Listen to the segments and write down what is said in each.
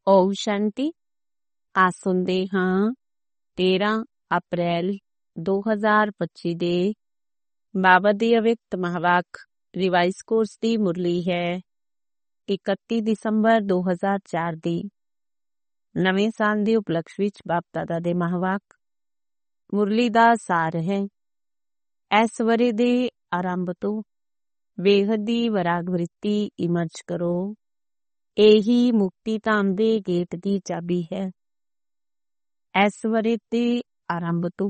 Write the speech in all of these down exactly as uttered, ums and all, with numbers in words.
ਓਮ ਸ਼ਾਂਤੀ। ਆ ਸੁਣਦੇ ਹਾਂ ਤੇਰਾਂ ਅਪ੍ਰੈਲ ਦੋ ਹਜ਼ਾਰ ਪੱਚੀ ਦੇ ਬਾਬਾ ਦੀ ਅਵਿਕਤ ਮਹਾਵਾਕ ਰਿਵਾਈਜ਼ ਕੋਰਸ ਦੀ ਮੁਰਲੀ ਹੈ ਇਕੱਤੀ ਦਸੰਬਰ ਦੋ ਹਜ਼ਾਰ ਚਾਰ ਦੀ। ਨਵੇਂ ਸਾਲ ਦੇ ਉਪਲਕਸ਼ ਵਿੱਚ ਬਾਪ ਦਾਦਾ ਦੇ ਮਹਾਵਾਕ ਮੁਰਲੀ ਦਾ ਸਾਰ ਹੈ। ਇਸ ਵਰੇ ਦੇ ਆਰੰਭ ਤੋਂ ਬੇਹੱਦੀ ਵਰਾਗ ਵਰਿੱਤੀ ਇਮਰਜ ਕਰੋ। ਇਹੀ ਮੁਕਤੀ ਧਾਮ ਦੇ ਗੇਟ ਦੀ ਚਾਬੀ ਹੈ। ਇਸ ਵਰੇ ਦੇ ਆਰੰਭ ਤੋਂ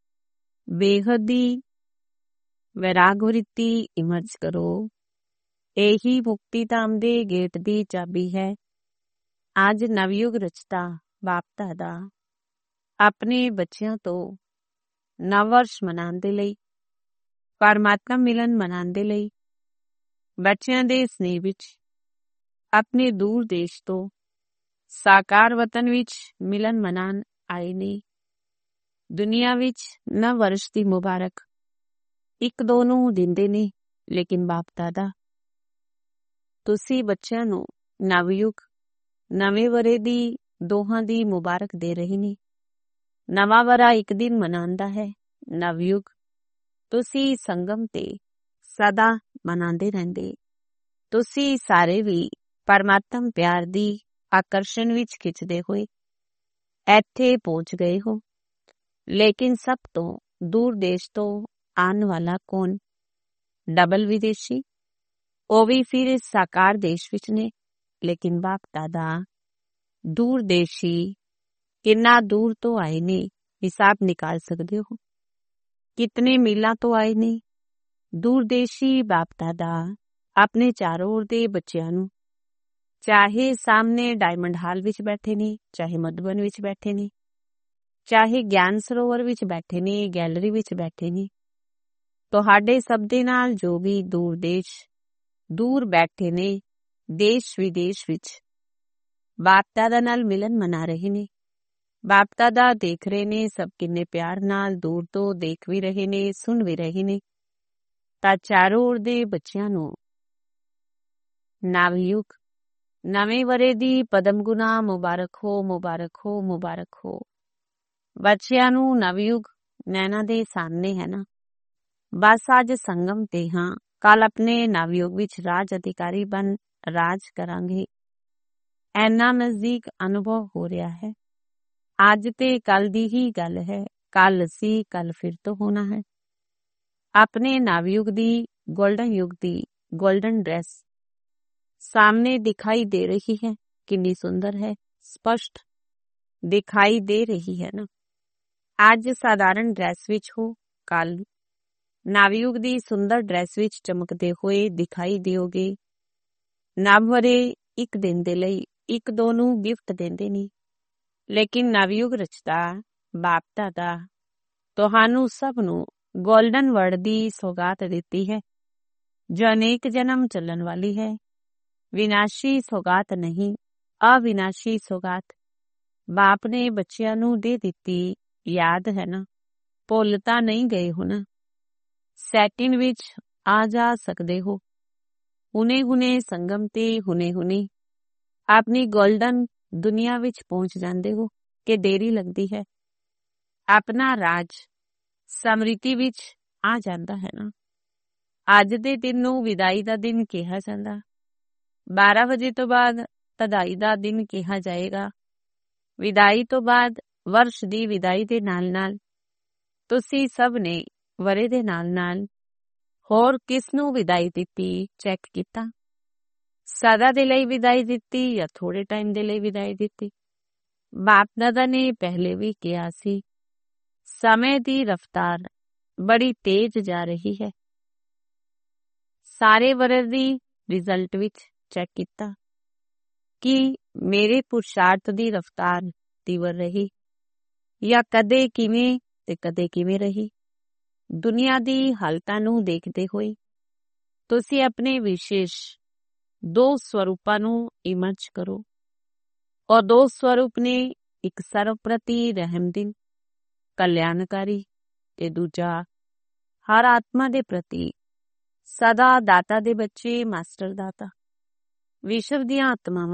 ਬੇਹੱਦੀ ਵੈਰਾਗ ਵਰਿੱਤੀ ਇਮਰਜ ਕਰੋ। ਇਹੀ ਮੁਕਤੀ ਧਾਮ ਦੇ ਗੇਟ ਦੀ ਚਾਬੀ ਹੈ। ਅੱਜ ਨਵਯੁਗ ਰਚਤਾ ਬਾਪ ਦਾਦਾ ਆਪਣੇ ਬੱਚਿਆਂ ਤੋਂ ਨਵ ਵਰਸ਼ ਮਨਾਉਣ ਦੇ ਲਈ, ਪਰਮਾਤਮਾ ਮਿਲਨ ਮਨਾਉਣ ਦੇ ਲਈ ਬੱਚਿਆਂ ਦੇ ਸਨੇਹ ਵਿੱਚ ਆਪਣੇ ਦੂਰ ਦੇਸ਼ ਤੋਂ ਸਾਕਾਰ ਵਤਨ ਵਿੱਚ ਮਿਲਨ ਮਨਾਉਣ ਆਏ ਨੇ। ਦੁਨੀਆ ਵਿੱਚ ਨਵ ਵਰਸ਼ ਦੀ ਮੁਬਾਰਕ ਇੱਕ ਦੋ ਨੂੰ ਦਿੰਦੇ ਨੇ, ਲੇਕਿਨ ਬਾਪ ਦਾਦਾ ਤੁਸੀਂ ਬੱਚਿਆਂ ਨੂੰ ਨਵਯੁਗ ਨਵੇਂ ਵਰੇ ਦੀ ਦੋਹਾਂ ਦੀ ਮੁਬਾਰਕ ਦੇ ਰਹੇ ਨੇ। ਨਵਾਂ ਵਰਾ ਇੱਕ ਦਿਨ ਮਨਾਉਂਦਾ ਹੈ, ਨਵਯੁਗ ਤੁਸੀਂ ਸੰਗਮ ਤੇ ਸਦਾ ਮਨਾਉਂਦੇ ਰਹਿੰਦੇ। ਤੁਸੀਂ ਸਾਰੇ ਵੀ ਪਰਮਾਤਮ ਪਿਆਰ ਦੀ ਆਕਰਸ਼ਣ ਵਿੱਚ ਖਿੱਚਦੇ ਹੋਏ ਇੱਥੇ ਪਹੁੰਚ ਗਏ ਹੋ। ਲੇਕਿਨ ਸਭ ਤੋਂ ਦੂਰ ਦੇਸ਼ ਤੋਂ ਆਉਣ ਵਾਲਾ ਕੌਣ? ਡਬਲ ਵਿਦੇਸ਼ੀ, ਉਹ ਵੀ ਫਿਰ ਇਸ ਸਾਕਾਰ ਦੇਸ਼ ਵਿੱਚ ਨੇ। ਲੇਕਿਨ ਬਾਪ ਦਾਦਾ ਦੂਰ ਦੇਸ਼ੀ ਕਿੰਨਾ ਦੂਰ ਤੋਂ ਆਏ ਨੇ, ਹਿਸਾਬ ਨਿਕਾਲ ਸਕਦੇ ਹੋ? ਕਿਤਨੇ ਮੀਲਾਂ ਤੋਂ ਆਏ ਨੇ? ਦੂਰ ਦੇਸ਼ੀ ਬਾਪ ਦਾਦਾ ਆਪਣੇ ਚਾਰੋਂ ओर ਦੇ ਬੱਚਿਆਂ ਨੂੰ, ਚਾਹੇ ਸਾਹਮਣੇ ਡਾਇਮੰਡ ਹਾਲ ਵਿੱਚ ਬੈਠੇ ਨੇ, ਚਾਹੇ ਮਧੂਬਨ ਵਿੱਚ ਬੈਠੇ ਨੇ, ਚਾਹੇ ਗਿਆਨ ਸਰੋਵਰ ਵਿੱਚ ਬੈਠੇ ਨੇ, ਗੈਲਰੀ ਵਿੱਚ ਬੈਠੇ ਨੇ, ਤੁਹਾਡੇ ਸਭ ਦੇ ਨਾਲ ਜੋ ਵੀ ਦੂਰ ਦੇਸ਼ ਦੂਰ ਬੈਠੇ ਨੇ, ਦੇਸ਼ ਵਿਦੇਸ਼ ਵਿੱਚ ਬਾਪ ਦਾਦਾ ਨਾਲ ਮਿਲਨ ਮਨਾ ਰਹੇ ਨੇ। ਬਾਪ ਦਾਦਾ ਦੇਖ ਰਹੇ ਨੇ ਸਭ ਕਿੰਨੇ ਪਿਆਰ ਨਾਲ ਦੂਰ ਤੋਂ ਦੇਖ ਵੀ ਰਹੇ ਨੇ, ਸੁਣ ਵੀ ਰਹੇ ਨੇ। ਤਾਂ ਚਾਰੋਂ ओर ਦੇ ਬੱਚਿਆਂ ਨੂੰ ਨਵਯੁਗ ਨਵੇਂ ਵਰੇ ਦੀ ਪਦਮ ਗੁਨਾ ਮੁਬਾਰਕ ਹੋ, ਮੁਬਾਰਕ ਹੋ, ਮੁਬਾਰਕ ਹੋ। ਬੱਚਿਆਂ ਨੂੰ ਨਵਯੁਗ ਨੈਣਾ ਦੇ ਸਾਹਮਣੇ ਹੈ ਨਾ। ਬਸ ਅੱਜ ਸੰਗਮ ਤੇ ਹਾਂ, ਕੱਲ ਆਪਣੇ ਨਵਯੁਗ ਵਿੱਚ ਰਾਜ ਅਧਿਕਾਰੀ ਬਣ ਰਾਜ ਕਰਾਂਗੇ। ਐਨਾ ਨਜ਼ਦੀਕ ਅਨੁਭਵ ਹੋ ਰਿਹਾ ਹੈ। ਅੱਜ ਤੇ ਕੱਲ ਦੀ ਹੀ ਗੱਲ ਹੈ। ਕੱਲ ਸੀ, ਕੱਲ ਫਿਰ ਤੋਂ ਹੋਣਾ ਹੈ। ਆਪਣੇ ਨਵਯੁਗ ਦੀ, ਗੋਲਡਨ ਯੁਗ ਦੀ ਗੋਲਡਨ ਡਰੈਸ ਸਾਹਮਣੇ ਦਿਖਾਈ ਦੇ ਰਹੀ ਹੈ। ਕਿੰਨੀ ਸੁੰਦਰ ਹੈ, ਸਪਸ਼ਟ ਦਿਖਾਈ ਦੇ ਰਹੀ ਹੈ ਨਾ। ਅੱਜ ਸਾਧਾਰਨ ਡਰੈਸ ਵਿੱਚ ਹੋ, ਕੱਲ ਨਵਯੁਗ ਦੀ ਸੁੰਦਰ ਡਰੈਸ ਵਿੱਚ ਚਮਕਦੇ ਹੋਏ ਦਿਖਾਈ ਦਿਓਗੇ। ਨਵ ਵਰੇ ਇੱਕ ਦਿਨ ਦੇ ਲਈ ਇੱਕ ਦੋ ਨੂੰ ਗਿਫਟ ਦਿੰਦੇ ਨਹੀਂ, ਲੇਕਿਨ ਨਵਯੁਗ ਰਚਦਾ ਬਾਪ ਦਾਦਾ ਤੁਹਾਨੂੰ ਸਭ ਨੂੰ ਗੋਲਡਨ ਵਰਡ ਦੀ ਸੌਗਾਤ ਦਿੱਤੀ ਹੈ, ਜੋ ਅਨੇਕ ਜਨਮ ਚੱਲਣ ਵਾਲੀ ਹੈ। ਵਿਨਾਸ਼ੀ ਸੌਗਾਤ ਨਹੀਂ, ਅਵਿਨਾਸ਼ੀ ਸੌਗਾਤ ਬਾਪ ਨੇ ਬੱਚਿਆਂ ਨੂੰ ਦੇ ਦਿੱਤੀ। ਯਾਦ ਹੈ ਨਾ, ਭੁੱਲ ਤਾਂ ਨਹੀਂ ਗਏ ਹੋ ਨਾ। ਸੈਕਿੰਡ ਵਿੱਚ ਆ ਜਾ ਸਕਦੇ ਹੋ। ਹੁਣੇ ਹੁਣੇ ਸੰਗਮ ਤੇ ਹੁਣੇ ਹੁਣੇ ਆਪਣੀ ਗੋਲਡਨ ਦੁਨੀਆ ਵਿੱਚ ਪਹੁੰਚ ਜਾਂਦੇ ਹੋ ਕਿ ਦੇਰੀ ਲੱਗਦੀ ਹੈ। ਆਪਣਾ ਰਾਜ ਸਮ੍ਰਿਤੀ ਵਿੱਚ ਆ ਜਾਂਦਾ ਹੈ ਨਾ। ਅੱਜ ਦੇ ਦਿਨ ਨੂੰ ਵਿਦਾਈ ਦਾ ਦਿਨ ਕਿਹਾ ਜਾਂਦਾ। ਬਾਰਾਂ ਵਜੇ ਤੋਂ ਬਾਅਦ ਤਦਾਈ ਦਾ ਦਿਨ ਕਿਹਾ ਜਾਏਗਾ। ਵਿਦਾਈ ਤੋਂ ਬਾਅਦ ਵਰਸ਼ ਦੀ ਵਿਦਾਈ ਦੇ ਨਾਲ ਨਾਲ ਤੁਸੀਂ ਸਭ ਨੇ ਵਰੇ ਦੇ ਨਾਲ ਨਾਲ ਹੋਰ ਕਿਸ ਨੂੰ ਵਿਦਾਈ ਦਿੱਤੀ? ਚੈੱਕ ਕੀਤਾ? ਸਦਾ ਦੇ ਲਈ ਵਿਦਾਈ ਦਿੱਤੀ ਜਾਂ ਥੋੜੇ ਟਾਈਮ ਦੇ ਲਈ ਵਿਦਾਈ ਦਿੱਤੀ? ਬਾਪ ਦਾਦਾ ਨੇ ਪਹਿਲੇ ਵੀ ਕਿਹਾ ਸੀ, ਸਮੇਂ ਦੀ ਰਫ਼ਤਾਰ ਬੜੀ ਤੇਜ਼ ਜਾ ਰਹੀ ਹੈ। ਸਾਰੇ ਵਰੇ ਦੀ ਰਿਜ਼ਲਟ ਵਿੱਚ ਚੈੱਕ ਕੀਤਾ ਕਿ ਮੇਰੇ ਪੁਰਸ਼ਾਰਥ ਦੀ ਰਫ਼ਤਾਰ ਤੀਵਰ ਰਹੀ ਜਾਂ ਕਦੇ ਕਿਵੇਂ ਤੇ ਕਦੇ ਕਿਵੇਂ ਰਹੀ। ਦੁਨੀਆ ਦੀ ਹਾਲਤਾਂ ਨੂੰ ਦੇਖਦੇ ਹੋਏ ਤੁਸੀਂ ਆਪਣੇ ਵਿਸ਼ੇਸ਼ ਦੋ ਸਵਰੂਪਾਂ ਨੂੰ ਇਮਰਜ ਕਰੋ। ਔਰ ਦੋ ਸਵਰੂਪ ਨੇ, ਇੱਕ ਸਰਵ ਪ੍ਰਤੀ ਰਹਿਮਦਿਲ ਕਲਿਆਣਕਾਰੀ ਤੇ ਦੂਜਾ ਹਰ ਆਤਮਾ ਦੇ ਪ੍ਰਤੀ ਸਦਾ ਦਾਤਾ ਦੇ ਬੱਚੇ, ਮਾਸਟਰ ਦਾਤਾ। ਵਿਸ਼ਵ ਦੀਆਂ ਆਤਮਾਵਾਂ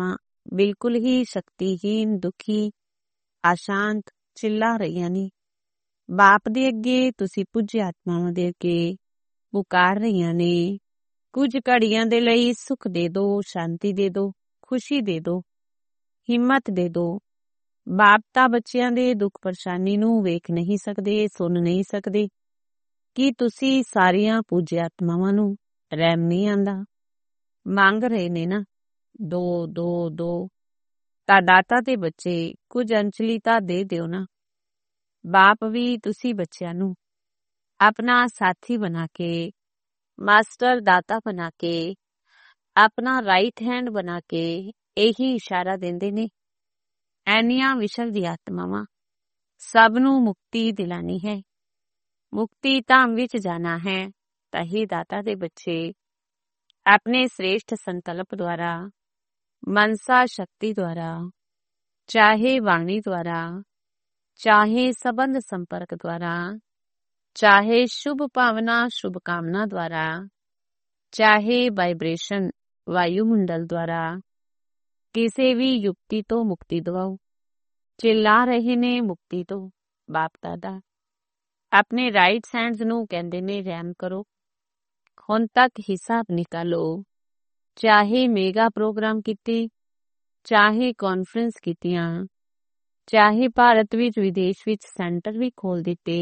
ਬਿਲਕੁਲ ਹੀ ਸ਼ਕਤੀਹੀਨ, ਦੁਖੀ, ਅਸ਼ਾਂਤ ਚਿੱਲਾ ਰਹੀਆਂ ਨੇ। ਬਾਪ ਦੇ ਅੱਗੇ ਤੁਸੀਂ ਪੁੱਜ ਆਤਮਾਵਾਂ ਦੇ ਅੱਗੇ ਪੁਕਾਰ ਰਹੀਆਂ ਨੇ। ਕੁਝ ਘੜੀਆਂ ਦੇ ਲਈ ਸੁੱਖ ਦੇ ਦੋ, ਸ਼ਾਂਤੀ ਦੇ ਦੋ, ਖੁਸ਼ੀ ਦੇ ਦੋ, ਹਿੰਮਤ ਦੇ ਦੋ। ਬਾਪ ਤਾਂ ਬੱਚਿਆਂ ਦੇ ਦੁੱਖ ਪਰੇਸ਼ਾਨੀ ਨੂੰ ਵੇਖ ਨਹੀਂ ਸਕਦੇ, ਸੁਣ ਨਹੀਂ ਸਕਦੇ। ਕੀ ਤੁਸੀਂ ਸਾਰੀਆਂ ਪੂਜਿ ਆਤਮਾਵਾਂ ਨੂੰ ਰਹਿਮ ਨਹੀਂ ਆਂਦਾ? ਮੰਗ ਰਹੇ ਨੇ ਨਾ, ਦੋ ਦੋ ਦੋ। ਤਾਂ ਦਾਤਾ ਤੇ ਬੱਚੇ ਕੁਝ ਅੰਚਲੀ ਤਾਂ ਦੇ ਦਿਓ ਨਾ। ਬਾਪ ਵੀ ਤੁਸੀਂ ਬੱਚਿਆਂ ਨੂੰ ਆਪਣਾ ਸਾਥੀ ਬਣਾ ਕੇ, ਮਾਸਟਰ ਦਾਤਾ ਬਣਾ ਕੇ, ਆਪਣਾ ਰਾਈਟ ਹੈਂਡ ਬਣਾ ਕੇ ਇਹੀ ਇਸ਼ਾਰਾ ਦਿੰਦੇ ਨੇ, ਐਨੀਆਂ ਵਿਸ਼ਵ ਦੀ ਆਤਮਾਵਾਂ ਸਭ ਨੂੰ ਮੁਕਤੀ ਦਿਲਾਣੀ ਹੈ, ਮੁਕਤੀ ਧਾਮ ਵਿੱਚ ਜਾਣਾ ਹੈ। ਤਾਂ ਹੀ ਦਾਤਾ ਦੇ ਬੱਚੇ ਆਪਣੇ ਸ੍ਰੇਸ਼ਟ ਸੰਕਲਪ ਦੁਆਰਾ, ਮਨਸਾ ਸ਼ਕਤੀ ਦੁਆਰਾ, ਚਾਹੇ ਬਾਣੀ ਦੁਆਰਾ, ਚਾਹੇ ਸੰਬੰਧ ਸੰਪਰਕ ਦੁਆਰਾ, ਚਾਹੇ ਸ਼ੁਭ ਭਾਵਨਾ ਸ਼ੁਭ ਕਾਮਨਾ ਦੁਆਰਾ, ਚਾਹੇ ਵਾਈਬ੍ਰੇਸ਼ਨ ਵਾਯੂਮੰਡਲ ਦੁਆਰਾ, ਕਿਸੇ ਵੀ ਯੁਕਤੀ ਤੋਂ ਮੁਕਤੀ ਦਿਵਾਓ। ਚਿੱਲਾ ਰਹੇ ਨੇ ਮੁਕਤੀ ਤੋਂ। ਬਾਪ ਦਾਦਾ ਆਪਣੇ ਰਾਈਟ ਹੈਂਡਸ ਨੂੰ ਕਹਿੰਦੇ ਨੇ ਰਹਿਮ ਕਰੋ। ਹੁਣ ਤੱਕ ਹਿਸਾਬ ਨਿਕਾਲੋ, ਚਾਹੇ ਮੇਗਾ ਪ੍ਰੋਗਰਾਮ ਕੀਤੇ, ਚਾਹੇ ਕਾਨਫਰੰਸ ਕੀਤੀਆਂ, ਚਾਹੇ ਭਾਰਤ ਵਿੱਚ ਵਿਦੇਸ਼ ਵਿੱਚ ਸੈਂਟਰ ਵੀ ਖੋਲ ਦਿੱਤੇ,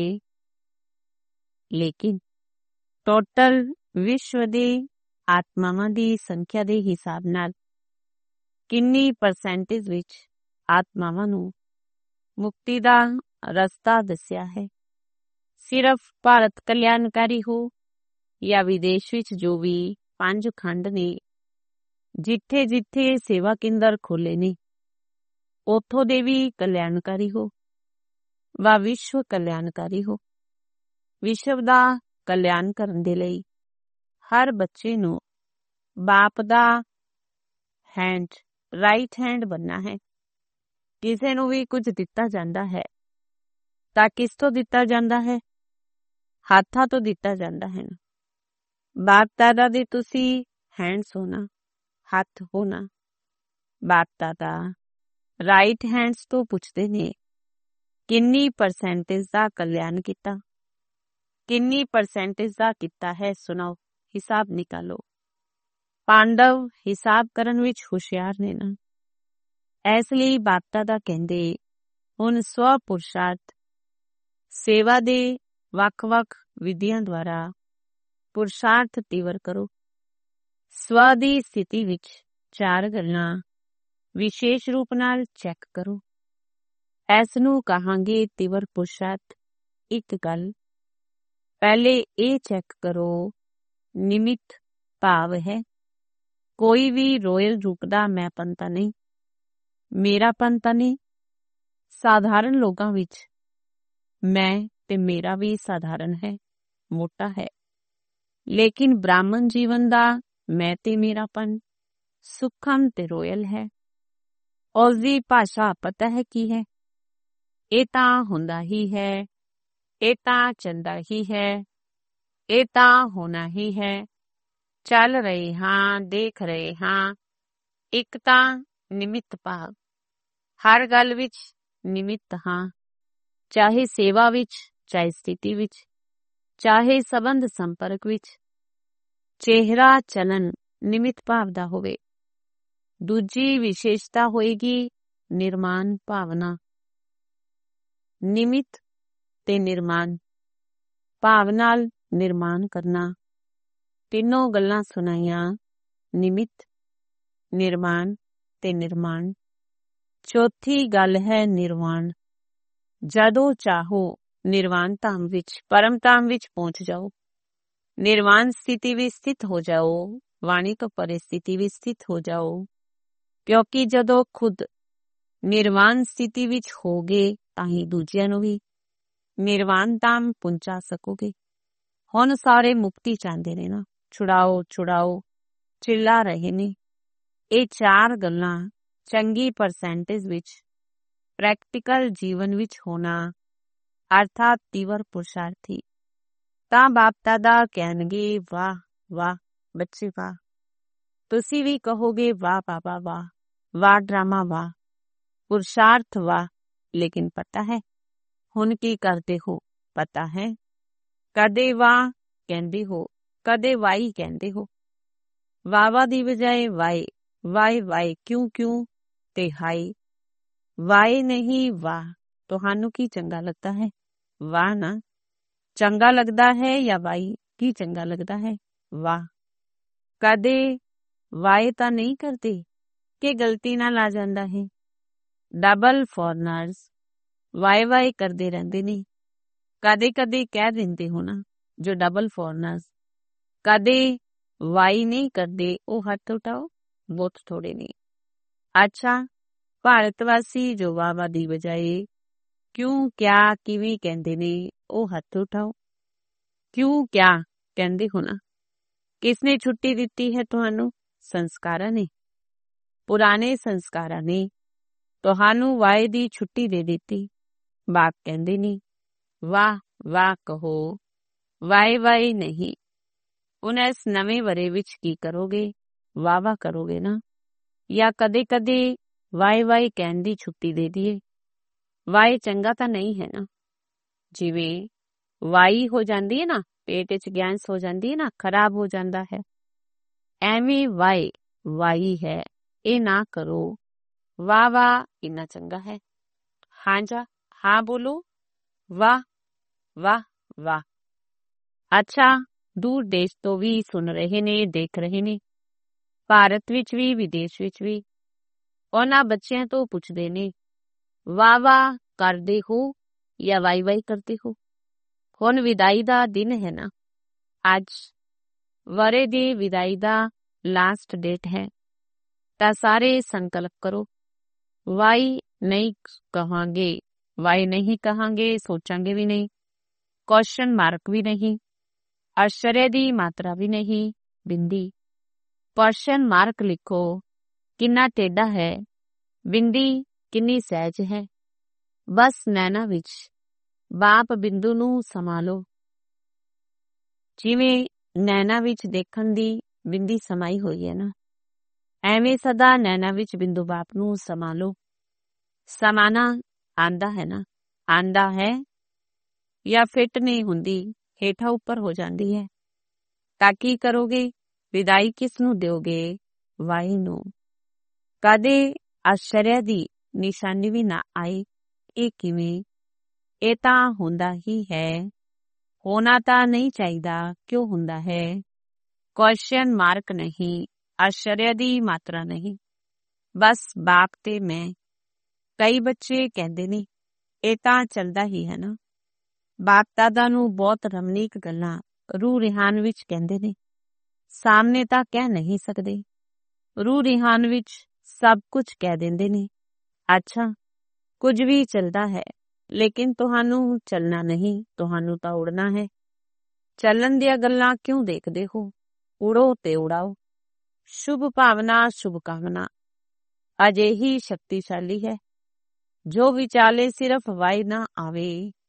ਲੇਕਿਨ ਟੋਟਲ ਵਿਸ਼ਵ ਦੇ ਆਤਮਾਵਾਂ ਦੀ ਸੰਖਿਆ ਦੇ ਹਿਸਾਬ ਨਾਲ ਕਿੰਨੀ ਪਰਸੈਂਟੇਜ ਵਿੱਚ ਆਤਮਾਵਾਂ ਨੂੰ ਮੁਕਤੀ ਦਾ ਰਸਤਾ ਦੱਸਿਆ ਹੈ? ਸਿਰਫ ਭਾਰਤ ਕਲਿਆਣਕਾਰੀ ਹੋ ਜਾਂ ਵਿਦੇਸ਼ ਵਿੱਚ ਜੋ ਵੀ ਪੰਜ ਖੰਡ ਨੇ, ਜਿੱਥੇ ਜਿੱਥੇ ਸੇਵਾ ਕੇਂਦਰ ਖੋਲੇ ਨੇ, ਉੱਥੋਂ ਦੇ ਵੀ ਕਲਿਆਣਕਾਰੀ ਹੋ ਵਾ ਵਿਸ਼ਵ ਕਲਿਆਣਕਾਰੀ ਹੋ। ਵਿਸ਼ਵ ਦਾ ਕਲਿਆਣ ਕਰਨ ਦੇ ਲਈ ਹਰ ਬੱਚੇ ਨੂੰ ਬਾਪ ਦਾ ਹੈਂਡ, ਰਾਈਟ ਹੈਂਡ ਬਣਨਾ ਹੈ। ਕਿਸੇ ਨੂੰ ਵੀ ਕੁਝ ਦਿੱਤਾ ਜਾਂਦਾ ਹੈ ਤਾਂ ਕਿਸ ਤੋਂ ਦਿੱਤਾ ਜਾਂਦਾ ਹੈ? ਹੱਥਾਂ ਤੋਂ ਦਿੱਤਾ ਜਾਂਦਾ ਹੈ। ਬਾਪ ਦਾਦਾ ਦੇ ਤੁਸੀਂ ਹੈਂਡਸ ਹੋਣਾ, ਹੱਥ ਹੋਣਾ। ਬਾਪ ਦਾਦਾ ਰਾਈਟ ਹੈਂਡਸ ਤੋਂ ਪੁੱਛਦੇ ਨੇ, ਕਿੰਨੀ ਪਰਸੈਂਟੇਜ ਦਾ ਕਲਿਆਣ ਕੀਤਾ, ਕਿੰਨੀ ਪਰਸੈਂਟੇਜ ਦਾ ਕੀਤਾ ਹੈ? ਸੁਣਾਓ, ਹਿਸਾਬ ਨਿਕਾਲੋ। ਪਾਂਡਵ ਹਿਸਾਬ ਕਰਨ ਵਿੱਚ ਹੁਸ਼ਿਆਰ ਨੇ ਨਾ, ਇਸ ਲਈ ਬਾਪ ਦਾਦਾ ਕਹਿੰਦੇ ਹੁਣ ਸਵ ਪੁਰਸ਼ਾਰਥ ਸੇਵਾ ਦੇ ਵੱਖ-ਵੱਖ ਵਿਧੀਆਂ ਦੁਆਰਾ ਪੁਰਸ਼ਾਰਥ ਤੀਵਰ ਕਰੋ। ਸਵ ਦੀ ਸਥਿਤੀ ਵਿੱਚ ਚਾਰ ਗੱਲਾਂ ਵਿਸ਼ੇਸ਼ ਰੂਪ ਨਾਲ ਚੈੱਕ ਕਰੋ। ਇਸ ਨੂੰ ਕਹਾਂਗੇ ਤੀਵਰ ਪੁਰਸ਼ਾਰਥ। ਇੱਕ ਗੱਲ ਪਹਿਲੇ ਇਹ ਚੈੱਕ ਕਰੋ, ਨਿਮਿਤ ਭਾਵ ਹੈ ਕੋਈ ਵੀ ਰੋਇਲ ਰੂਪ ਦਾ ਮੈਂ ਪੰਤਾ ਨਹੀਂ, ਮੇਰਾ ਪੰਤਾ ਨਹੀਂ। ਸਾਧਾਰਨ ਲੋਕਾਂ ਵਿੱਚ ਮੈਂ ਤੇ ਮੇਰਾ ਵੀ ਸਾਧਾਰਨ ਹੈ, ਮੋਟਾ ਹੈ, ਲੇਕਿਨ ਬ੍ਰਾਹਮਣ ਜੀਵਨ ਦਾ ਮੈਂ ਤੇ ਮੇਰਾਪਨ ਸੂਖਮ ਤੇ ਰੋਇਲ ਹੈ। ਉਸਦੀ ਭਾਸ਼ਾ ਪਤਾ ਹੈ ਕੀ ਹੈ? ਇਹ ਤਾਂ ਹੁੰਦਾ ਹੀ ਹੈ, ਇਹ ਤਾਂ ਚੰਦਾ ਹੀ ਹੈ, ਇਹ ਤਾਂ ਹੋਣਾ ਹੀ ਹੈ। ਚੱਲ ਰਹੇ ਹਾਂ, ਦੇਖ ਰਹੇ ਹਾਂ। ਇੱਕ ਤਾਂ ਨਿਮਿਤ ਭਾਵ, ਹਰ ਗੱਲ ਵਿੱਚ ਨਿਮਿਤ ਹਾਂ, ਚਾਹੇ ਸੇਵਾ ਵਿੱਚ, ਚਾਹੇ ਸਥਿਤੀ ਵਿੱਚ, ਚਾਹੇ ਸੰਬੰਧ ਸੰਪਰਕ ਵਿੱਚ। ਚਿਹਰਾ ਚਲਨ ਨਿਮਿਤ ਭਾਵ ਦਾ ਹੋਵੇ। ਦੂਜੀ ਵਿਸ਼ੇਸ਼ਤਾ ਹੋਏਗੀ ਨਿਰਮਾਣ ਭਾਵਨਾ। ਨਿਮਿਤ ਤੇ ਨਿਰਮਾਣ ਭਾਵ ਨਾਲ ਨਿਰਮਾਣ ਕਰਨਾ। ਤਿੰਨੋਂ ਗੱਲਾਂ ਸੁਣਾਈਆਂ, ਨਿਮਿਤ, ਨਿਰਮਾਣ ਤੇ ਨਿਰਮਾਣ। ਚੌਥੀ ਗੱਲ ਹੈ ਨਿਰਵਾਣ। ਜਦੋਂ ਚਾਹੋ ਨਿਰਵਾਣ ਧਾਮ ਵਿੱਚ, ਪਰਮ ਧਾਮ ਵਿੱਚ ਪਹੁੰਚ ਜਾਓ। ਨਿਰਵਾਣ ਸਥਿਤੀ ਵਿੱਚ ਸਥਿਤ ਹੋ ਜਾਓ, ਵਾਣੀ ਤੋਂ ਪਰੇ ਸਥਿਤੀ ਵਿੱਚ ਸਥਿਤ ਹੋ ਜਾਓ। ਕਿਉਂਕਿ ਜਦੋਂ ਖੁਦ ਨਿਰਵਾਣ ਸਥਿਤੀ ਵਿੱਚ ਹੋਗੇ ਤਾਂ ਹੀ ਦੂਜਿਆਂ ਨੂੰ ਵੀ ਨਿਰਵਾਣ ਧਾਮ ਪਹੁੰਚਾ ਸਕੋਗੇ। ਹੁਣ ਸਾਰੇ ਮੁਕਤੀ ਚਾਹੁੰਦੇ ਨੇ ਨਾ, ਛੁਡਾਓ ਛੁਡਾਓ ਚਿੱਲਾ ਰਹੇ ਨੇ। ਇਹ ਚਾਰ ਗੱਲਾਂ ਚੰਗੀ ਪਰਸੈਂਟੇਜ ਵਿੱਚ ਪ੍ਰੈਕਟੀਕਲ ਜੀਵਨ ਵਿੱਚ ਹੋਣਾ, ਅਰਥਾਤ ਤੀਵਰ ਪੁਰਸ਼ਾਰਥੀ। ਤਾਂ ਬਾਪ ਦਾਦਾ ਕਹਿਣਗੇ ਵਾਹ ਵਾਹ ਬੱਚੇ ਵਾਹ। ਤੁਸੀਂ ਵੀ ਕਹੋਗੇ ਵਾਹ ਬਾਬਾ ਵਾਹ। वाह ड्रामा वाह, पुरुषार्थ वाह। लेकिन पता है हुण की करते हो? पता है कदे वाह कहंदे हो, कदे वाई कहंदे हो। वावा दी बजाए वाए, वाए वाए क्यों क्यों ते हाय। वाए नहीं वाह। तुहानू की चंगा लगता है? वाह ना चंगा लगता है या वाई की चंगा लगता है? वाह। कदे वाए ता नहीं करते कि गलती नाल आ जांदा है। डबल फॉरनर्स वाए वाए करते रहंदे ने, कदे कदे कह दिंदे हो ना जो डबल फॉरनर्स कदे वाई नहीं करते। ओ हथ उठाओ, बहुत थोड़े ने। अच्छा भारतवासी जो वावा दी बजाए क्यों क्या किवें कहंदे ने, ओ हथ उठाओ। क्यों क्या कहंदे हो ना। किसने छुट्टी दिती है तुहानू? संस्कारा ने, पुराने संस्कारा ने तुहानू वाए दी छुट्टी दे दिती। बाप कहंदे ने वाह वाह कहो, वाए वाए नहीं। उन इस नवे वरे विच की करोगे? वाह वाह करोगे ना, या कदे कदे वाए वाए कहन दी छुट्टी दे दिए। वाए चंगा तो नहीं है ना। जिवें वाई हो जाती है ना, पेट च गैस हो जाती है ना, खराब हो जाता है। एवें वाए वाई है, ये ना करो। वाह वाह इन्ना चंगा है। हाँ जा हाँ बोलो, वाह वाह वाह। अच्छा दूर देश तो भी सुन रहे ने, देख रहे ने, भारत विच भी विदेश विच भी। उन्हां बच्चियां तो पुछदे ने वाह वाह करदे हो या वाई वाई करते हो। हुण विदाई दा दिन है ना, अज वरे दी विदाई दा लास्ट डेट है, ता सारे संकल्प करो। वाई नहीं कहांगे, वाई नहीं कहांगे, सोचांगे भी नहीं, क्वेश्चन मार्क भी नहीं, आश्चर्य दी मात्रा भी नहीं, बिंदी। क्वेश्चन मार्क लिखो किन्ना टेढ़ा है, बिंदी किन्नी सहज है। बस नैना विच बाप बिंदु नू समालो, जिवें नैना विच देखण दी बिंदी समाई होई है ना, एवें सदा नैना विच बिंदु बाप नू समालो। समाना आंदा है ना, आंदा है या फिट नहीं हुंदी, हेठा ऊपर हो जाती है। तां की करोगे? विदाई किस नू दोगे? वाई नू। कदे आश्चर्य दी निशानी भी ना आए, ये किवें? ये तां हुंदा ही है, होना तां नहीं चाहिदा, क्यों हुंदा है? क्वेश्चन मार्क नहीं, आश्चर्य दी मात्रा नहीं, बस बाप ते मैं। कई बच्चे कहंदे ने ये तां चलदा ही है ना। बाप दादा नू बहुत रमणीक गल्लां रूह रिहान विच कहंदे ने, सामने तां कह नहीं सकदे, रूह रिहान विच सब कुछ कह देंदे ने। अच्छा कुछ भी चलदा है, लेकिन तुहानू चलना नहीं, तुहानू तां उड़ना है। चलन दियां गल्लां क्यों देखदे हो? उड़ो ते उड़ाओ। शुभ भावना शुभकामना अजेही शक्तिशाली है, जो विचाले सिर्फ वाई ना आवे,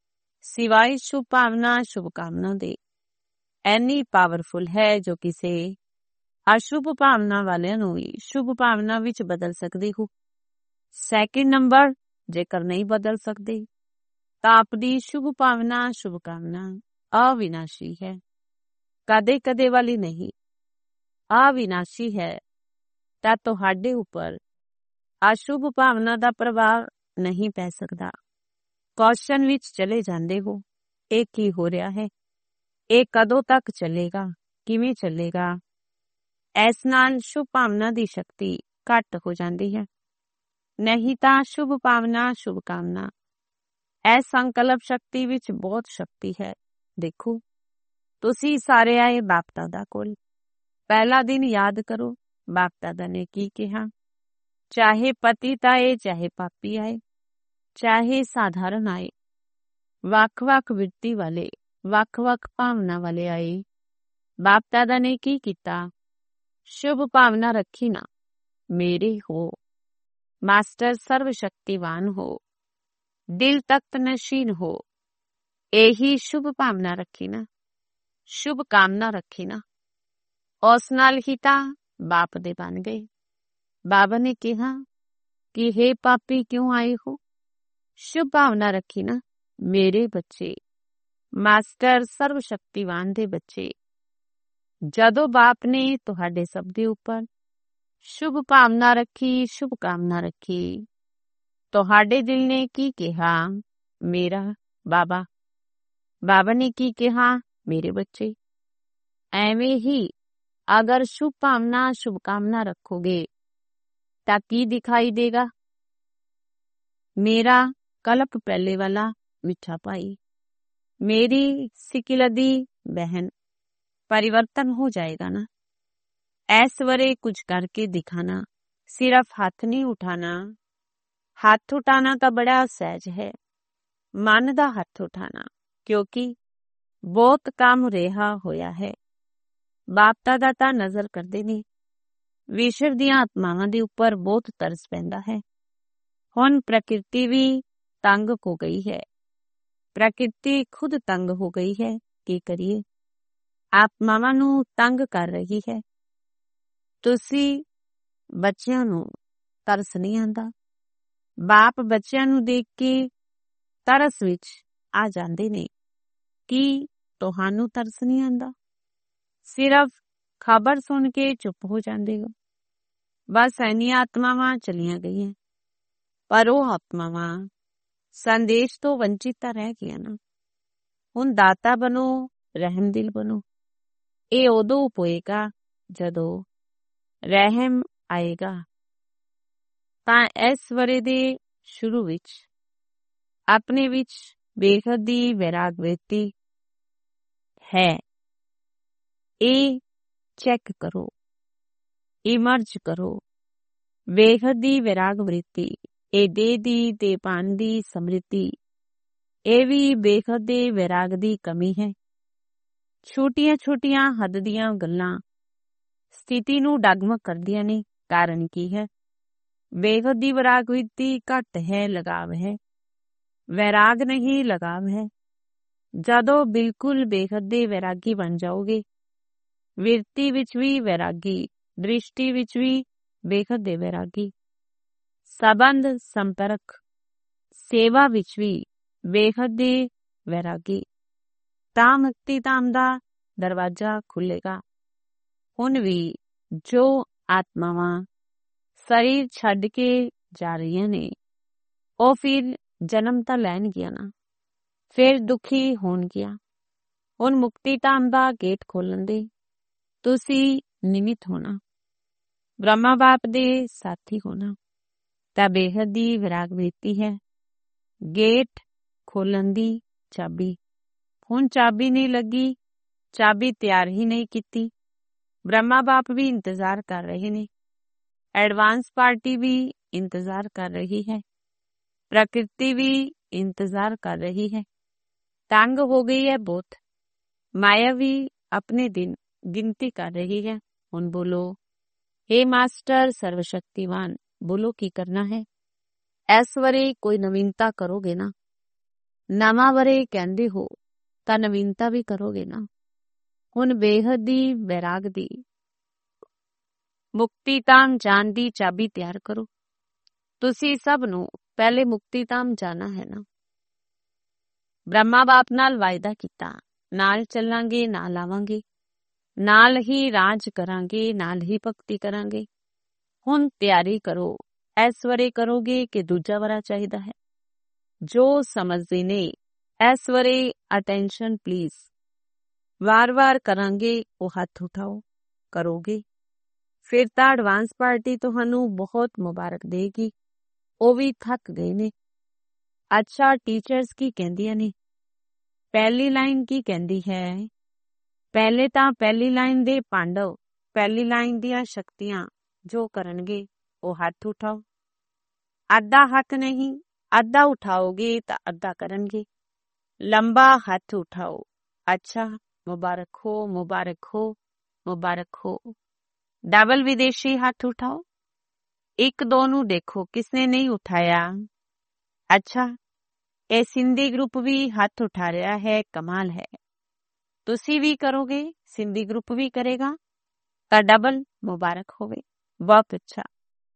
सिवाय शुभ भावना शुभकामना दे। एनी पावरफुल है जो किसे अशुभ भावना वालियां नू भी शुभ भावना विच बदल सकदी हो। सैकेंड नंबर जेकर नहीं बदल सकते तां अपनी शुभ भावना शुभकामना अविनाशी है, कदे कदे वाली नहीं, अविनाशी है। तां तुहाडे उपर अशुभ भावना दा प्रभाव नहीं पै सकदा। क्वेश्चन विच चले जांदे हो, ये की हो रहा है, ये कदों तक चलेगा, किवें चलेगा। इस नाल शुभ भावना दी शक्ति घट हो जाती है। नहीं तां शुभ भावना शुभकामना इस संकल्प शक्ति विच बहुत शक्ति है। देखो तुसी सारे आए बाप दादा कोल, पहला दिन याद करो बाप दादा ने की कहा। चाहे पतित आए, चाहे पापी आए, चाहे साधारण आए, वख वख विरती वाले, वख वख भावना वाले आए, बाप दादा ने की किता? शुभ भावना रखी ना, मेरे हो, मास्टर सर्वशक्तिवान हो, दिल तख्त नशीन हो, यही शुभ भावना रखी ना, शुभ कामना रखी ना। उस नाल ही तां बाप दे बन गए। बाबा ने कहा कि हे पापी क्यों आए हो। शुभ भावना रखी ना, मेरे बच्चे, मास्टर सर्व शक्तिवान दे बच्चे, जदों बाप ने तुहाडे सब दे उपर शुभ भावना रखी, शुभ कामना रखी, तुहाडे दिल ने की कहा, मेरा बाबा, बाबा ने की कहा, मेरे बच्चे। एवें ही अगर शुभ भावना शुभ कामना रखोगे तां की दिखाई देगा, मेरा कलप पहले वाला मिठा भाई, मेरी सिकिलदी बहन। परिवर्तन हो जाएगा ना। ऐश्वर्य कुछ करके दिखाना, सिर्फ हाथ नहीं उठाना। हाथ उठाना तो बड़ा सहज है, मन दा हाथ उठाना, क्योंकि बहुत काम रेहा होया है। बाप दादा तां नजर करदे ने, विश्व दी आत्मावां दे उपर बहुत तरस पैंदा है। हुण प्रकृति भी तंग हो गई है, प्रकृति खुद तंग हो गई है। की करिए, आत्मावां नूं तंग कर रही है। तुसी बच्चियां नूं तरस नहीं आंदा। बाप बच्चियां नूं देख के तरस विच आ जांदे ने कि तुहानू तरस नहीं आंदा। सिर्फ खबर सुन के चुप हो जांदे हो। बस इन्नियां आत्मावां चलियां गईयां, पर वो आत्मावां संदेश तो वंचित रह गईयां ना। हुण दाता बनो, रहम दिल बनो। ये उदों होएगा जदों रहम आएगा। तां ऐश्वर्य दे शुरू विच अपने विच बेहद दी वैराग वृत्ति है, ए चेक करो, इमर्ज करो। बेहद दी वैराग वृत्ति, ए दे दी ते पान दी समृद्धि, ए भी बेहद दे वैराग दी कमी है। छोटियां छोटियां हद दियां गल्लां स्थिति नूं डगमग करदियां ने। कारण की है? बेहद दी वैराग वृत्ति घट है, लगाव है। वैराग नहीं, लगाव है। जदों बिल्कुल बेहद दे वैरागी बन जाओगे, विरती विच भी वैरागी, दृष्टि विच भी बेहद दे वैरागी, संबंध संपर्क सेवा विच भी बेहद दे वैरागी, तां मुक्ति धाम दा दरवाजा खुलेगा। हुण भी जो आत्मावां शरीर छड्ड के जा रही ने, ओ फिर जन्म तां लैणगियां ना, फिर दुखी होणगियां। हुण मुक्ति धाम दा गेट खोलन दे तुसी निमित होना, ब्रह्मा बाप दे साथी होना, तां बेहद दी विराग वृत्ति है। गेट खोलन दी चाबी, हुण चाबी नहीं लगी, चाबी तैयार ही नहीं कीती। ब्रह्मा बाप भी इंतजार कर रहे ने, एडवांस पार्टी भी इंतजार कर रही है, प्रकृति भी इंतजार कर रही है। तंग हो गई है बहुत, माया भी अपने दिन गिनती कर रही है। हुण बोलो, हे मास्टर सर्वशक्तिवान, बोलो की करना है। इस वरे कोई नवीनता करोगे ना, नवा वरे कहंदे हो तां नवीनता भी करोगे ना। हुण बेहद दी वैराग दी मुक्ति धाम जान दी चाबी तैयार करो। तुसी सब नूं पहले मुक्ति धाम जाना है ना। ब्रह्मा बाप नाल वायदा कीता, नाल चलांगे, नाल आवांगे, नाल ही राज करांगे, नाल ही भक्ति करांगे। हुण तैयारी करो, इस वरे करोगे कि दूजा वरा चाहिदा है। जो समझदे ने इस वरे अटेंशन प्लीज, वार वार करांगे वो हाथ उठाओ, करोगे फिर तां एडवांस पार्टी तुहानू बहुत मुबारक देगी। वो भी थक गए ने। अच्छा, टीचर्स की कहंदियां ने, पहली लाइन की कहंदी है, पहले तां पहली लाइन दे पांडव, पहली लाइन दियां शक्तियां जो करनगे वो हाथ उठाओ। अद्धा हाथ नहीं, अद्धा उठाओगे तां अद्धा करनगे। लंबा हाथ उठाओ। अच्छा, मुबारक हो, मुबारक हो, मुबारक हो। डबल विदेशी हाथ उठाओ। एक दो नू देखो किसने नहीं उठाया। अच्छा, ए सिंधी ग्रुप भी हाथ उठा रहा है, कमाल है। तुसी भी करोगे, सिंधी ग्रुप भी करेगा, तां डबल मुबारक होवे। बहुत अच्छा।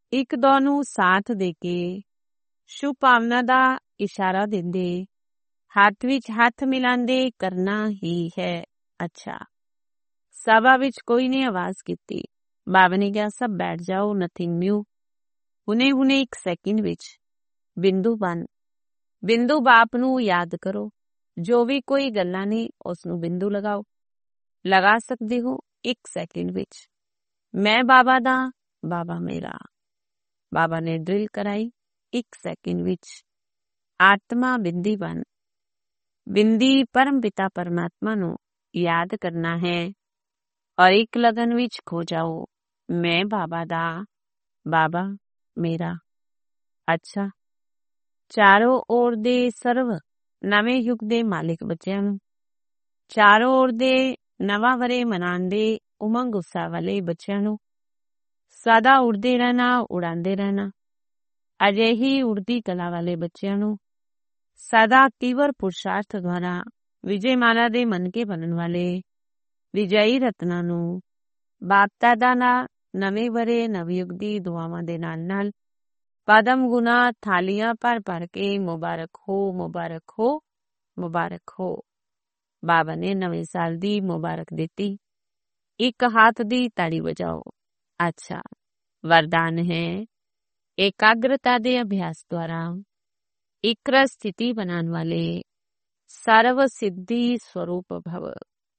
ਇੱਕ ਦੋ ਨੂੰ ਸਾਥ ਦੇ ਕੇ ਸ਼ੁਭ ਭਾਵਨਾ ਦਾ ਇਸ਼ਾਰਾ ਦਿੰਦੇ, ਹੱਥ ਵਿੱਚ ਹੱਥ ਮਿਲਾਉਂਦੇ ਕਰਨਾ ਹੀ ਹੈ। ਅੱਛਾ, ਸਭਾ ਵਿੱਚ ਕੋਈ ਨੇ ਆਵਾਜ਼ ਕੀਤੀ। ਬਾਬਾ ਨੇ ਕਿਹਾ, ਸਭ ਬੈਠ ਜਾਓ, ਨਥਿੰਗ ਨਿਊ। ਹੁਣੇ ਹੁਣੇ ਇੱਕ ਸੈਕਿੰਡ ਵਿੱਚ ਬਿੰਦੂ ਬਣ ਬਿੰਦੂ ਬਾਪ ਨੂੰ ਯਾਦ ਕਰੋ। ਜੋ ਵੀ ਕੋਈ ਗੱਲਾਂ ਨੇ ਉਸ ਨੂੰ ਬਿੰਦੂ ਲਗਾਓ। ਲਗਾ ਸਕਦੇ ਹੋ ਇੱਕ ਸੈਕਿੰਡ ਵਿੱਚ। ਮੈਂ ਬਾਬਾ ਦਾ, ਬਾਬਾ ਮੇਰਾ। ਬਾਬਾ ਨੇ ਡਰਿਲ ਕਰਾਈ ਇੱਕ ਸੈਕਿੰਡ ਵਿੱਚ। ਆਤਮਾ ਬਿੰਦੀ ਬਣ ਬਿੰਦੀ ਪਰਮ ਪਿਤਾ ਪਰਮਾਤਮਾ ਨੂੰ ਯਾਦ ਕਰਨਾ ਹੈ ਔਰ ਇੱਕ ਲਗਨ ਵਿੱਚ ਖੋ ਜਾਓ, ਮੈਂ ਬਾਬਾ ਦਾ, ਬਾਬਾ ਮੇਰਾ। ਅੱਛਾ, ਚਾਰੋਂ ओर ਦੇ ਸਰਵ ਨਵੇਂ ਯੁੱਗ ਦੇ ਮਾਲਿਕ ਬੱਚਿਆਂ ਨੂੰ, ਚਾਰੋਂ ओर ਦੇ ਨਵਾਂ ਵਰੇ ਮਨਾਉਂਦੇ ਉਮੰਗ ਉਤਸ਼ਾਹ ਵਾਲੇ ਬੱਚਿਆਂ ਨੂੰ, ਸਦਾ ਉੜਦੇ ਰਹਿਣਾ, ਉਡਾਉਂਦੇ ਰਹਿਣਾ, ਅਜਿਹੀ ਉੜਦੀ ਕਲਾ ਵਾਲੇ ਬੱਚਿਆਂ ਨੂੰ, ਸਦਾ ਤੀਵਰ ਪੁਰਸ਼ਾਰਥ ਦੁਆਰਾ ਵਿਜੇ ਮਾਲਾ ਦੇ ਮਨਕੇ ਬਣਨ ਵਾਲੇ ਵਿਜয়ੀ ਰਤਨਾਂ ਨੂੰ, ਬਾਪ ਦਾਦਾ ਨਾਲ ਨਵੇਂ ਵਰੇ ਨਵਯੁੱਗ ਦੀ ਦੁਆਵਾਂ ਦੇ ਨਾਲ ਨਾਲ ਪਦਮ ਗੁਨਾ ਥਾਲੀਆਂ ਭਰ ਭਰ ਕੇ ਮੁਬਾਰਕ ਹੋ, ਮੁਬਾਰਕ ਹੋ, ਮੁਬਾਰਕ ਹੋ। ਬਾਬਾ ਨੇ ਨਵੇਂ ਸਾਲ ਦੀ ਮੁਬਾਰਕ ਦਿੱਤੀ। ਇੱਕ ਹੱਥ ਦੀ ਤਾੜੀ ਵਜਾਓ। ਅੱਛਾ, ਵਰਦਾਨ ਹੈ ਏਕਾਗਰਤਾ ਦੇ ਅਭਿਆਸ ਦੁਆਰਾ ਇੱਕ ਰਸ ਸਥਿਤੀ ਬਣਾਉਣ ਵਾਲੇ ਸਰਵ ਸਿੱਧੀ ਸਰੂਪ ਭਵ।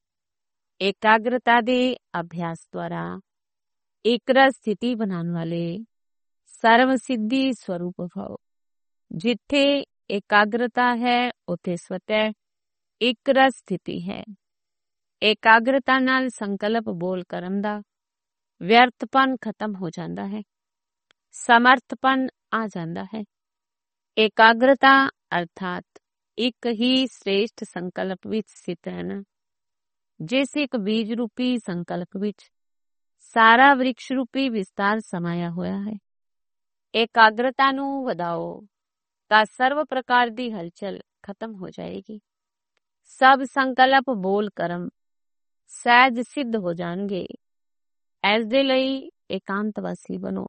ਏਕਾਗਰਤਾ ਦੇ ਅਭਿਆਸ ਦੁਆਰਾ ਇੱਕ ਰਸ ਸਥਿਤੀ ਬਣਾਉਣ ਵਾਲੇ ਸਰਵ ਸਿੱਧੀ ਸਰੂਪ ਭਵ। ਜਿੱਥੇ ਏਕਾਗਰਤਾ ਹੈ ਉੱਥੇ ਸਵਤੈ ਇੱਕ ਰਸ ਸਥਿਤੀ ਹੈ। ਏਕਾਗਰਤਾ ਨਾਲ ਸੰਕਲਪ ਬੋਲ ਕਰਮ ਦਾ ਵਿਅਰਥਪਨ ਖਤਮ ਹੋ ਜਾਂਦਾ ਹੈ, ਸਮਰਥਪਨ ਆ ਜਾਂਦਾ ਹੈ। ਏਕਾਗਰਤਾ ਅਰਥਾਤ ਇੱਕ ਹੀ ਸ੍ਰੇਸ਼ਟ ਸੰਕਲਪ ਵਿੱਚ ਸਥਿਤ ਰਹਿਣਾ। ਜਿਸ ਇੱਕ ਬੀਜ ਰੂਪੀ ਸੰਕਲਪ ਵਿੱਚ ਸਾਰਾ ਵ੍ਰਿਕਸ਼ ਰੂਪੀ ਵਿਸਤਾਰ ਸਮਾਇਆ ਹੋਇਆ ਹੈ। ਏਕਾਗਰਤਾ ਨੂੰ ਵਧਾਓ ਤਾਂ ਸਰਵ ਪ੍ਰਕਾਰ ਦੀ ਹਲਚਲ ਖਤਮ ਹੋ ਜਾਏਗੀ। ਸਭ ਸੰਕਲਪ ਬੋਲ ਕਰਮ ਸਹਿਜ ਸਿੱਧ ਹੋ ਜਾਣਗੇ। ਇਸ ਦੇ ਲਈ ਇਕਾਂਤਵਾਸੀ ਬਣੋ।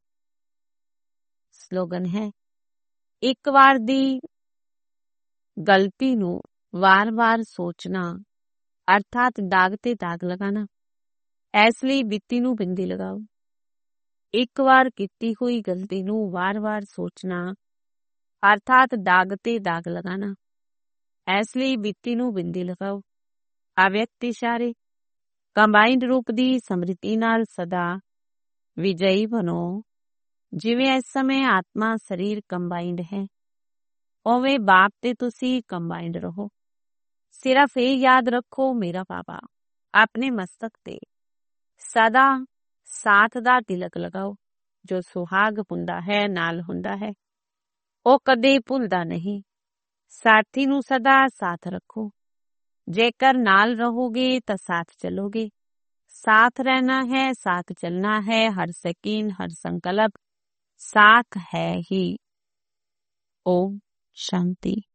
ਸਲੋਗਨ ਹੈ, ਇੱਕ ਵਾਰ ਦੀ ਗਲਤੀ ਨੂੰ ਵਾਰ-ਵਾਰ ਸੋਚਣਾ ਅਰਥਾਤ ਦਾਗ ਤੇ ਦਾਗ ਲਗਾਣਾ। ਇਸ ਲਈ ਬਿੱਤੀ ਨੂੰ ਬਿੰਦੀ ਲਗਾਓ। ਇੱਕ ਵਾਰ ਕੀਤੀ ਹੋਈ ਗਲਤੀ ਨੂੰ ਵਾਰ-ਵਾਰ ਸੋਚਣਾ ਅਰਥਾਤ ਦਾਗ ਤੇ ਦਾਗ ਲਗਾਣਾ। ਇਸ ਲਈ ਬਿੱਤੀ ਨੂੰ ਬਿੰਦੀ ਲਗਾਓ। ਅਵਿਅਕਤ ਇਸ਼ਾਰੇ ਕੰਬਾਈਨਡ ਰੂਪ ਦੀ ਸਮ੍ਰਿਤੀ ਨਾਲ ਸਦਾ ਵਿਜয়ੀ ਬਣੋ। ਜਿਵੇਂ ਇਸ ਸਮੇਂ ਆਤਮਾ ਸਰੀਰ ਕੰਬਾਈਨਡ ਹੈ, ਉਵੇਂ ਬਾਪ ਤੇ ਤੁਸੀਂ ਕੰਬਾਈਨਡ ਰਹੋ। ਸਿਰਫ ਇਹ ਯਾਦ ਰੱਖੋ, ਮੇਰਾ ਬਾਬਾ ਆਪਣੇ ਮਸਤਕ ਤੇ ਸਦਾ ਸਾਥ ਦਾ ਤਿਲਕ ਲਗਾਓ। ਜੋ ਸੁਹਾਗ ਹੁੰਦਾ ਹੈ, ਨਾਲ ਹੁੰਦਾ ਹੈ, ਉਹ ਕਦੇ ਭੁੱਲਦਾ ਨਹੀਂ। ਸਾਥੀ ਨੂੰ ਸਦਾ ਸਾਥ ਰੱਖੋ। ਜੇਕਰ ਨਾਲ ਰਹੋਗੇ ਤਾਂ ਸਾਥ ਚੱਲੋਗੇ। ਸਾਥ ਰਹਿਣਾ ਹੈ, ਸਾਥ ਚੱਲਣਾ ਹੈ। ਹਰ ਸਕਿਨ, ਹਰ ਸੰਕਲਪ ਸਾਥ ਹੈ ਹੀ। ਓਮ ਸ਼ਾਂਤੀ।